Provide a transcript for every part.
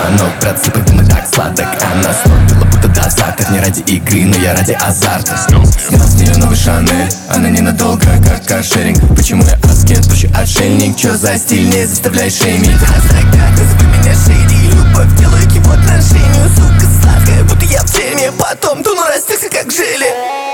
звонок, просыпай, думай так сладок. Она снова будто дозатор, не ради игры, но я ради азарта. Снял с нее новый Шанель, она ненадолго, как каршеринг. Почему я аскет, проще отшельник? Чё за стиль, не заставляй шеймить. Так, называй меня Шейди. Любовь делаю к его отношению. Сука сладкая, будто я в теме. Потом дуну растекся, как желе.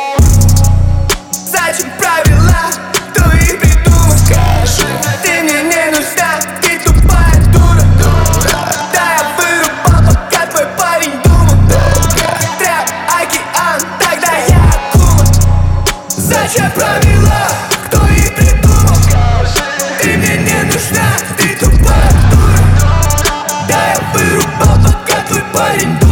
Зачем правила, кто их придумал? Скажи, Ты мне не нужна, ты тупая дура. Да, я вырубал, пока твой парень думал. Трэп, океан, тогда я акула. Зачем правила, кто их придумал? Ты мне не нужна, ты тупая дура. Да, я вырубал, пока твой парень думал.